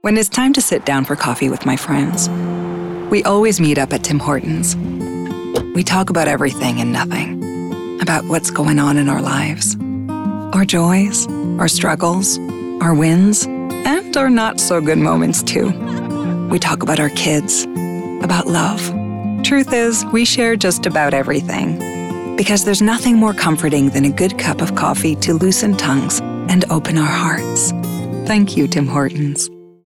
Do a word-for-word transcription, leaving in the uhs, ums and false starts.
When it's time to sit down for coffee with my friends, we always meet up at Tim Hortons. We talk about everything and nothing, about what's going on in our lives, our joys, our struggles, our wins, and our not-so-good moments, too. We talk about our kids, about love. Truth is, we share just about everything, because there's nothing more comforting than a good cup of coffee to loosen tongues and open our hearts. Thank you, Tim Hortons.